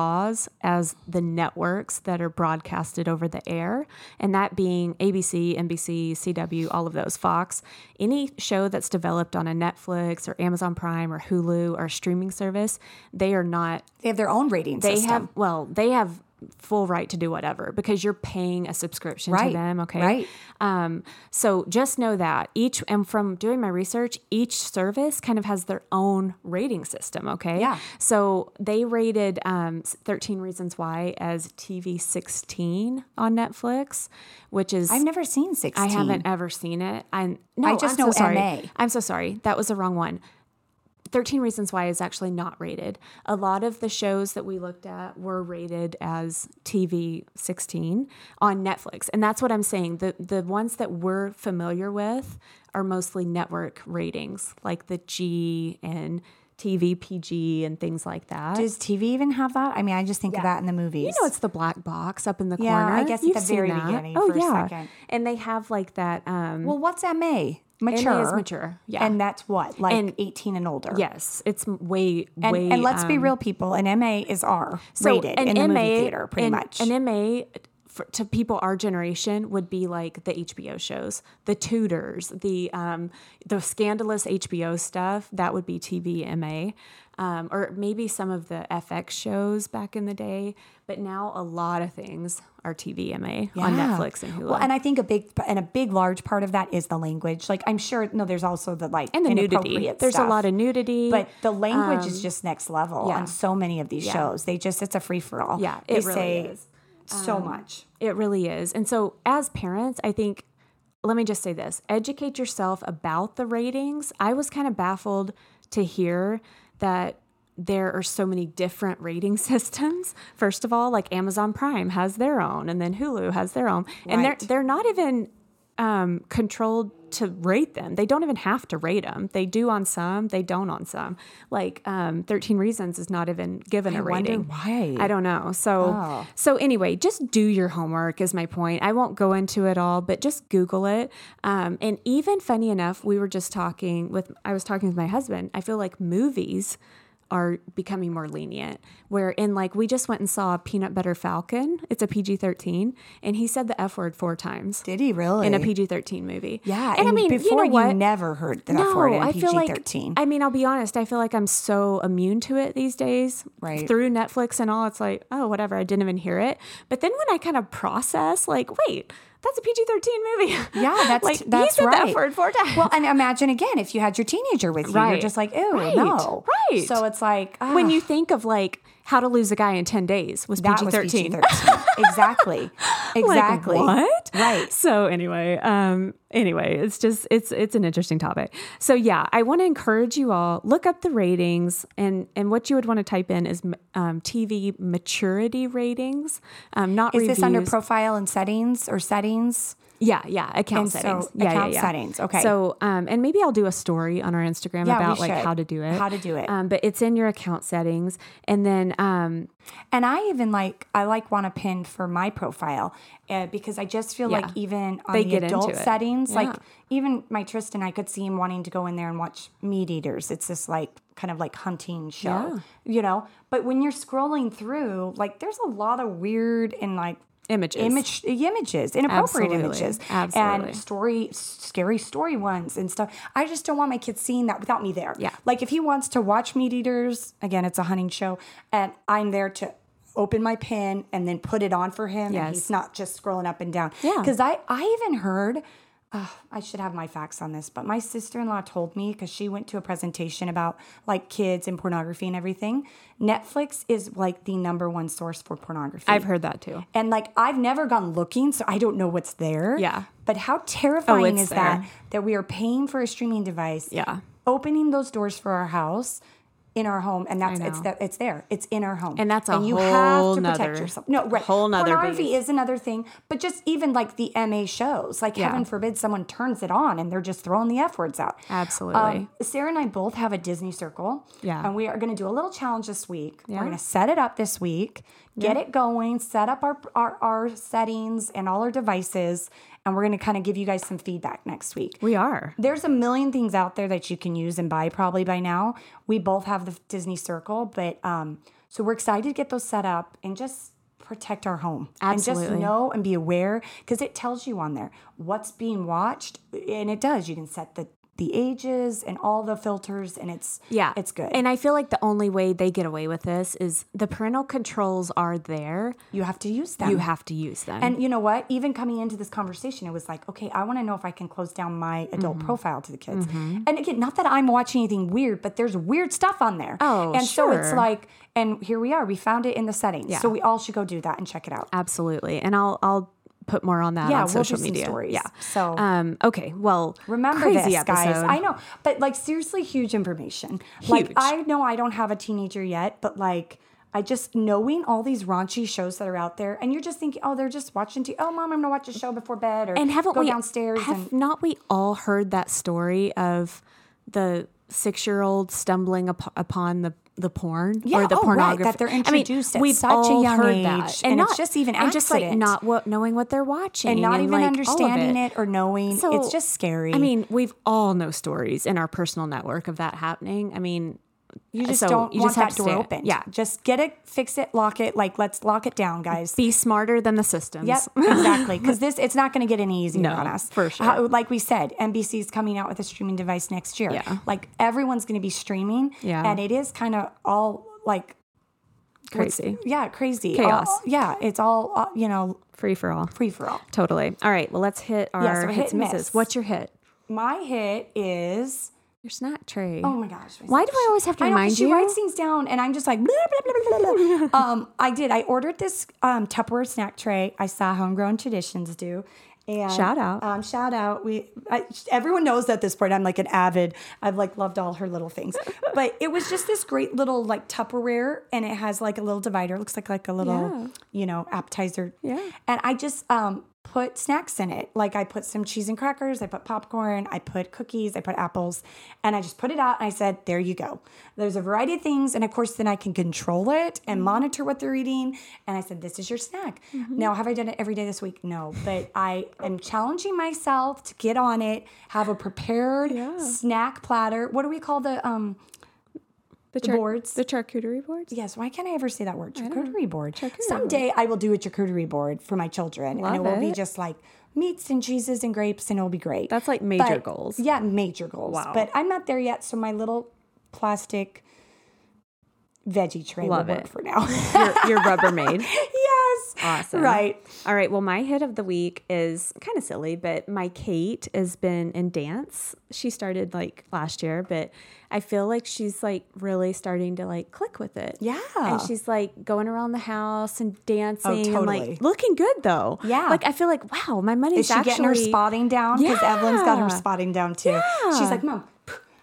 us as the networks that are broadcasted over the air, and that being A B C, N B C, C W, all of those, Fox. Any show that's developed on a Netflix or Amazon Prime or Hulu or streaming service, they are not... They have their own rating they system. have, well, they have full right to do whatever because you're paying a subscription right. to them. Okay. Right. Um, so just know that each, and from doing my research, each service kind of has their own rating system. Okay. Yeah. So they rated um, thirteen Reasons Why as T V sixteen on Netflix, which is... I've never seen sixteen. I haven't ever seen it. I no, I just I'm know so sorry. M A. I'm so sorry. That was the wrong one. thirteen Reasons Why is actually not rated. A lot of the shows that we looked at were rated as T V sixteen on Netflix. And that's what I'm saying. The the ones that we're familiar with are mostly network ratings, like the G and T V P G and things like that. Does T V even have that? I mean, I just think Yeah. of that in the movies. You know, it's the black box up in the Yeah, corner. I guess at You've the seen very that. beginning Oh, for a yeah. second. And they have like that. Um, Well, what's M A? Mature. M A is mature, yeah. And that's what? Like And- eighteen and older. Yes, it's way, And, way. and let's be um, real, people. An M A is R So rated an in the M A, movie theater, pretty an, much. An M A for, to people our generation would be like the H B O shows, the Tudors, the um, the scandalous H B O stuff. That would be T V M A, um, or maybe some of the F X shows back in the day. But now a lot of things are T V M A on Yeah. Netflix and Hulu. Well, and I think a big and a big large part of that is the language. Like I'm sure no, there's also the like and the nudity. inappropriate There's stuff. a lot of nudity, But the language is just next level yeah. on so many of these Yeah. shows. They just it's a free for all. Yeah, they it really say is. so much. It really is. And so as parents, I think, let me just say this, educate yourself about the ratings. I was kind of baffled to hear that there are so many different rating systems. First of all, like Amazon Prime has their own, and then Hulu has their own. And Right. they're they're not even um, controlled to rate them. They don't even have to rate them. They do on some, they don't on some. Like um, thirteen Reasons is not even given I a rating. wonder why. I don't know. So Oh. so anyway, just do your homework is my point. I won't go into it all, but just Google it. Um, and even funny enough, we were just talking with, I was talking with my husband. I feel like movies are becoming more lenient, where in like, we just went and saw Peanut Butter Falcon. It's a P G thirteen, and he said the F word four times Did he really? in a P G thirteen movie. Yeah, And, I mean, before you know what? never heard that No, word in I P G feel like, thirteen. I mean, I'll be honest, I feel like I'm so immune to it these days. Right. Through Netflix and all, it's like, oh, whatever, I didn't even hear it. But then when I kind of process, like, wait, that's a P G thirteen movie. Yeah, that's like, that's he said right. that word four times. Well, and imagine again if you had your teenager with you, you're Right. just like, ew, Right. no, Right. So it's like ah, when you think of like How to Lose a Guy in ten days was that P G was thirteen. P G thirteen. Exactly, exactly. Like, what? Right. So anyway, um, anyway, it's just it's it's an interesting topic. So yeah, I want to encourage you all, look up the ratings, and and what you would want to type in is um, T V maturity ratings, um, not Is reviews. this under profile and settings or settings? Yeah, yeah, account And so settings. yeah, account yeah, yeah. settings, okay. So, um, and maybe I'll do a story on our Instagram Yeah, we about like should. how to do it. How to do it. Um, but it's in your account settings, and then um, And I even like I like want to pin for my profile uh, because I just feel Yeah. like even on They the get adult into it. settings, like Yeah. even my Tristan, I could see him wanting to go in there and watch Meat Eaters. It's this like kind of like hunting show, you know. But when you're scrolling through, like there's a lot of weird and like images. image images, inappropriate Absolutely. images, Absolutely. and story, scary story ones and stuff. I just don't want my kids seeing that without me there. Yeah. Like if he wants to watch Meat Eaters, again, it's a hunting show, and I'm there to open my pin and then put it on for him, and Yes. he's not just scrolling up and down. Yeah. Because I, I even heard. Uh, I should have my facts on this, but my sister-in-law told me because she went to a presentation about like kids and pornography and everything. Netflix is like the number one source for pornography. I've heard that too. And like I've never gone looking, so I don't know what's there. Yeah. But how terrifying Oh, it's is that there. that we are paying for a streaming device, Yeah. opening those doors for our house, in our home, and that's I it's know. that it's there. It's in our home, And that's a and you whole have to protect nother- yourself. No, right. whole nother Pornography beast. is another thing, but just even like the M A shows, like Yeah. heaven forbid someone turns it on and they're just throwing the F words out. Absolutely. Um, Sarah and I both have a Disney Circle. Yeah. And we are going to do a little challenge this week. Yeah. We're going to set it up this week, get it going, set up our, our, our settings and all our devices, and we're going to kind of give you guys some feedback next week. We are. There's a million things out there that you can use and buy probably by now. We both have the Disney Circle, but um, So we're excited to get those set up and just protect our home. Absolutely. And just know and be aware, because it tells you on there what's being watched. And it does. You can set the the ages and all the filters, and it's Yeah. it's good. And I feel like the only way they get away with this is the parental controls are there. You have to use them. You have to use them. And you know what? Even coming into this conversation, it was like, okay, I want to know if I can close down my adult Mm-hmm. profile to the kids. And again, not that I'm watching anything weird, but there's weird stuff on there. Oh, and so it's sure. like, and here we are. We found it in the settings. Yeah. So we all should go do that and check it out. Absolutely. And I'll I'll put more on that Yeah, on we'll do social some media. stories. Yeah. So- um okay, well, Remember crazy this, episode. guys. I know, but like seriously, huge information. Like Huge. I know I don't have a teenager yet, but like I just knowing all these raunchy shows that are out there, and you're just thinking, oh, they're just watching T V. Oh, mom, I'm gonna watch a show before bed, or And haven't go we downstairs. have and not we all heard that story of the six-year-old stumbling up, upon the the porn Yeah, or the oh, right, pornography that they're I mean, introduced at we've such a all young heard age, that. and it's just even and just like accident. not what knowing what they're watching and not even like, all of understanding it. or knowing. So, it's just scary. I mean, we've all know stories in our personal network of that happening. I mean, you just so don't you want just have that to door stay- open. Yeah. Just get it, fix it, lock it. Like, let's lock it down, guys. Be smarter than the systems. Yep, exactly. Because this, it's not going to get any easier No, on us. for sure. How- like we said, N B C's coming out with a streaming device next year. Yeah. Like everyone's going to be streaming. Yeah. And it is kind of all like what's- Crazy. Yeah, crazy. Chaos. All- yeah, it's all uh, you know, Free for all. free for all. Totally. All right. Well, let's hit our Yeah, so hit hits and and misses. miss. What's your hit? My hit is. Your snack tray. Oh my gosh. my Why son- do I always have to I know, 'cause remind she you? writes things down and I'm just like, blah, blah, blah, blah, blah, blah. um, I did. I ordered this um, Tupperware snack tray. I saw Homegrown Traditions do. And, Shout out. Um, shout out. We I, everyone knows at this point I'm like an avid. I've like loved all her little things. But it was just this great little like Tupperware, and it has like a little divider. It looks like like a little, Yeah. you know, appetizer. Yeah. And I just um put snacks in it. Like I put some cheese and crackers, I put popcorn, I put cookies, I put apples, and I just put it out and I said, there you go. There's a variety of things. And of course, then I can control it and monitor what they're eating. And I said, this is your snack. Now, have I done it every day this week? No, but I am challenging myself to get on it, have a prepared Yeah. snack platter. What do we call the, um, The, the boards? The charcuterie boards? Yes, why can't I ever say that word? Charcuterie board. Charcuterie Someday I will do a charcuterie board for my children. Love and it will be it. just like meats and cheeses and grapes, and it'll be great. That's like major But- goals. Yeah, major goals. Wow. But I'm not there yet, so my little plastic veggie tray Love will work it. for now. You're, you're Rubbermaid. Yes. Awesome. Right. All right. Well, my hit of the week is kind of silly, but my Kate has been in dance. She started like last year, but I feel like she's like really starting to like click with it. Yeah. And she's like going around the house and dancing and totally. like looking good though. Yeah. Like I feel like, wow, my money's Is she actually getting her spotting down? Because Yeah. Evelyn's got her spotting down too. Yeah. She's like, Mom.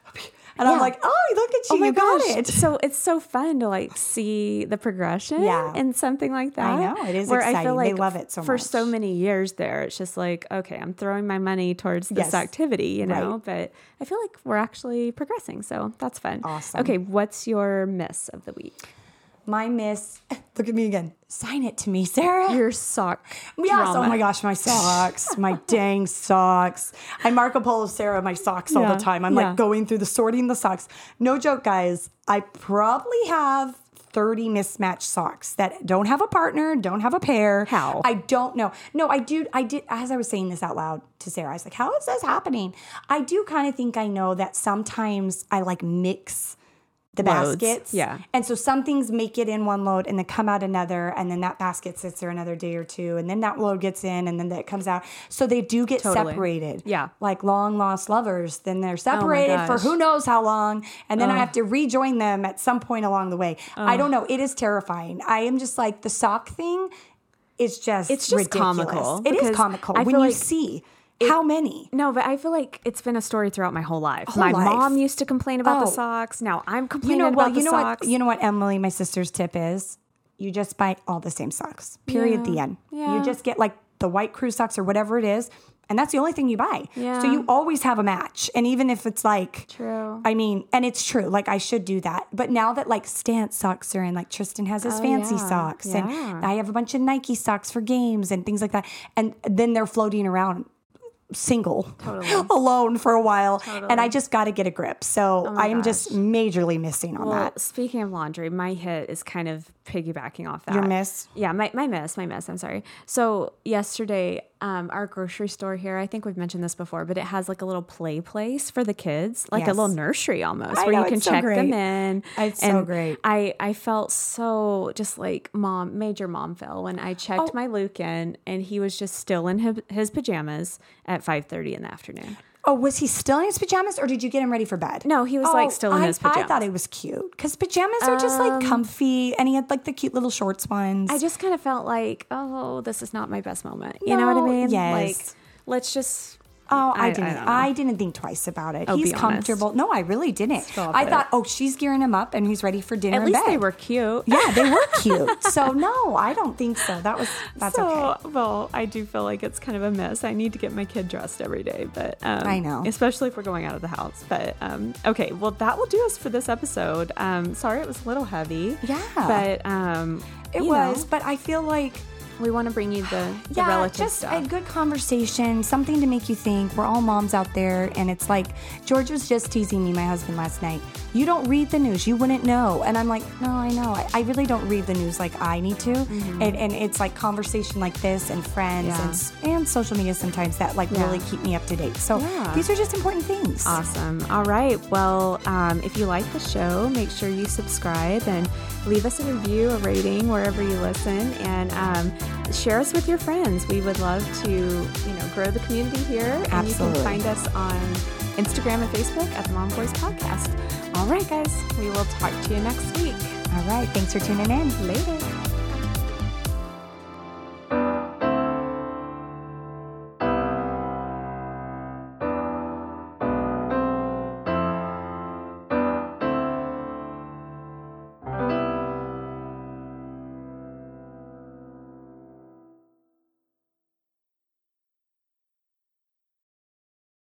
And I'm Yeah. like, oh, look at you. Oh my you got gosh. it. So it's so fun to like see the progression Yeah. and something like that. I know. It is where I exciting. feel They like love it so for much. so many years there, it's just like, okay, I'm throwing my money towards this Yes. activity, you know, Right. but I feel like we're actually progressing. So that's fun. Awesome. Okay. What's your miss of the week? My miss, look at me again. Sign it to me, Sarah. Your sock. Yes. drama. Oh my gosh, my socks, my dang socks. I Marco Polo Sarah my socks all Yeah, the time. I'm yeah. like going through the sorting the socks. No joke, guys. I probably have thirty mismatched socks that don't have a partner, don't have a pair. How? I don't know. No, I do. I did. As I was saying this out loud to Sarah, I was like, "How is this happening?" I do kind of think I know that sometimes I like mix the Loads, baskets. yeah. And so some things make it in one load and then come out another, and then that basket sits there another day or two, and then that load gets in, and then that comes out. So they do get Totally. separated. Yeah. Like long lost lovers. Then they're separated for gosh. who knows how long, and then I have to rejoin them at some point along the way. I don't know. It is terrifying. I am just like the sock thing is just It's just ridiculous. comical, It is because comical I when feel you like see how many. No, but I feel like it's been a story throughout my whole life. Whole my life. mom used to complain about the Oh. socks. Now I'm You complaining know, about well, the you know socks. what? You know what, Emily, my sister's tip is: you just buy all the same socks. Period. Yeah. The end. Yeah. You just get like the white crew socks or whatever it is, and that's the only thing you buy. Yeah. So you always have a match, and even if it's like True. I mean, and it's true. Like I should do that, but now that like Stance socks are in, like Tristan has his Oh, fancy yeah. socks, Yeah. and I have a bunch of Nike socks for games and things like that, and then they're floating around single, Totally. alone for a while, Totally. and I just got to get a grip. So Oh my I am gosh. just majorly missing on Well, that. speaking of laundry, my hit is kind of piggybacking off that. Your miss? Yeah, my, my miss, my miss, I'm sorry. So yesterday, um, our grocery store here, I think we've mentioned this before, but it has like a little play place for the kids, like Yes. a little nursery almost, I where know, you can it's so check great. them in. It's so great. I, I felt so just like mom, major mom fell when I checked Oh. my Luke in and he was just still in his, his pajamas at five thirty in the afternoon. Oh, was he still in his pajamas, or did you get him ready for bed? No, he was Oh, like still in I, his pajamas. I thought it was cute because pajamas are just like comfy, and he had like the cute little shorts ones. I just kind of felt like, oh, this is not my best moment. You know what I No, mean? yes. Like, let's just. Oh, I, I- I didn't. don't know. I, didn't think twice about it. Oh, He's be honest. comfortable. No, I really didn't. Stop I it. thought, oh, she's gearing him up, and he's ready for dinner. At in least bed. they were cute. Yeah, they were cute. So no, I don't think so. That was that's so, okay. well, I do feel like it's kind of a mess. I need to get my kid dressed every day, but um, I know. especially if we're going out of the house. But um, okay, well, that will do us for this episode. Um, sorry, it was a little heavy. Yeah. but um, It you was, know, but I feel like we want to bring you the, the yeah, relative just stuff. a good conversation, something to make you think. We're all moms out there, and it's like George was just teasing me, my husband, last night. You don't read the news, you wouldn't know. And I'm like, no, I know. I, I really don't read the news like I need to. Mm-hmm. And, and it's like conversation like this, and friends, Yeah. and s- and social media sometimes that like Yeah. really keep me up to date. So Yeah. these are just important things. Awesome. All right. Well, um, if you like the show, make sure you subscribe and leave us a review, a rating wherever you listen, and um, share us with your friends. We would love to, you know, grow the community here. And Absolutely. you can find us on Instagram and Facebook at the Mom Boys Podcast. All right, guys. We will talk to you next week. All right. Thanks for tuning in. Later.